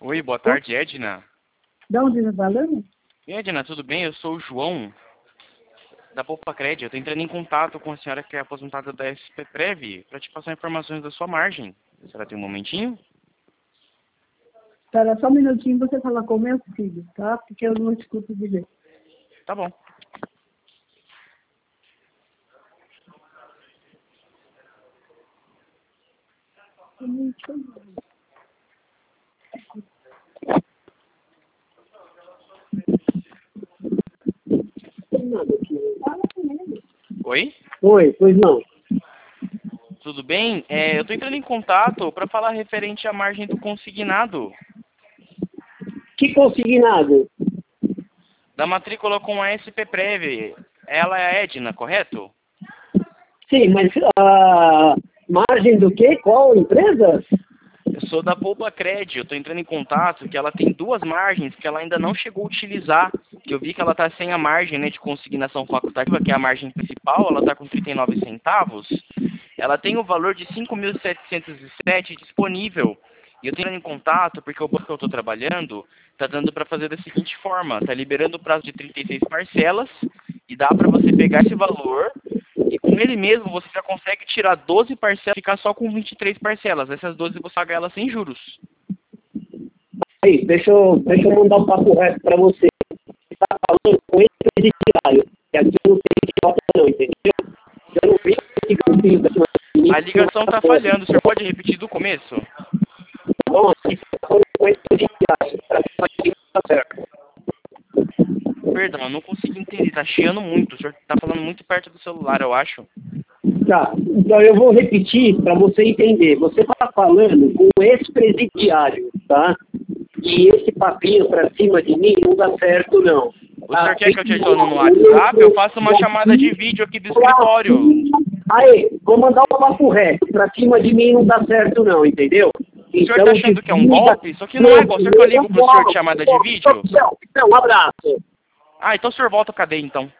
Oi, boa tarde, Edna. De onde você está falando? Edna, tudo bem? Eu sou o João, da Poupa Cred. Eu estou entrando em contato com a senhora que é aposentada da SPPrev para te passar informações da sua margem. A senhora tem um momentinho? Espera só um minutinho, você fala com o meu filho, tá? Porque eu não escuto direito. Tá bom. Oi? Oi, pois não. Tudo bem? Eu estou entrando em contato para falar referente à margem do consignado, Que consignado? da matrícula com a SPPrev. Ela é a Edna, correto? Sim, mas a margem do quê? Qual empresa? Eu sou da Poupa Cred, eu estou entrando em contato que ela tem duas margens que ela ainda não chegou a utilizar, que eu vi que ela está sem a margem, né, de consignação facultativa, que é a margem principal, ela está com 39 centavos, ela tem o valor de 5.707 disponível, e eu estou entrando em contato porque o banco que eu estou trabalhando está dando para fazer da seguinte forma, está liberando o prazo de 36 parcelas, e dá para você pegar esse valor, e com ele mesmo você já consegue tirar 12 parcelas e ficar só com 23 parcelas. Essas 12 você paga elas sem juros. Aí, deixa eu mandar um papo reto para você. Você está falando com esse presidiário, que aqui não tem idiota não, entendeu? Eu não vi esse grupinho da sua... A ligação está falhando. O senhor pode repetir do começo? Bom, você está falando com esse presidiário, para mim tá certo. Perdão, eu não consegui entender. Está chiando muito. O senhor está falando muito perto do celular, eu acho. Tá, então eu vou repetir para você entender. Você está falando com o ex-presidiário, tá? E esse papinho para cima de mim não dá certo, não. O senhor quer que eu te adicione no WhatsApp? Eu faço uma chamada de vídeo aqui do escritório. Aí, vou mandar um papo reto. Pra cima de mim não dá certo, não, entendeu? O senhor tá achando que é um golpe? Isso aqui não é golpe. O senhor que eu ligo pro senhor de chamada de vídeo? Então, um abraço. Ah, então o senhor volta a cadeia, então.